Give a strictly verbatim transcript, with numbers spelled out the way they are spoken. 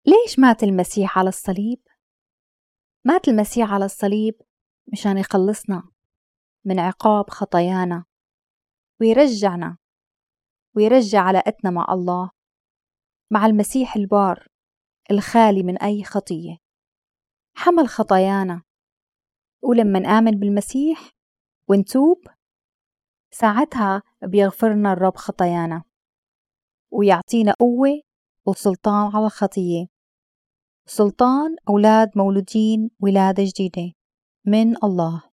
ليش مات المسيح على الصليب؟ مات المسيح على الصليب مشان يخلصنا من عقاب خطايانا ويرجعنا ويرجع علاقتنا مع الله، مع المسيح البار الخالي من أي خطية. حمل خطايانا، ولما نآمن بالمسيح ونتوب ساعتها بيغفرنا الرب خطايانا ويعطينا قوة وسلطان على الخطية، سلطان أولاد مولودين ولادة جديدة من الله.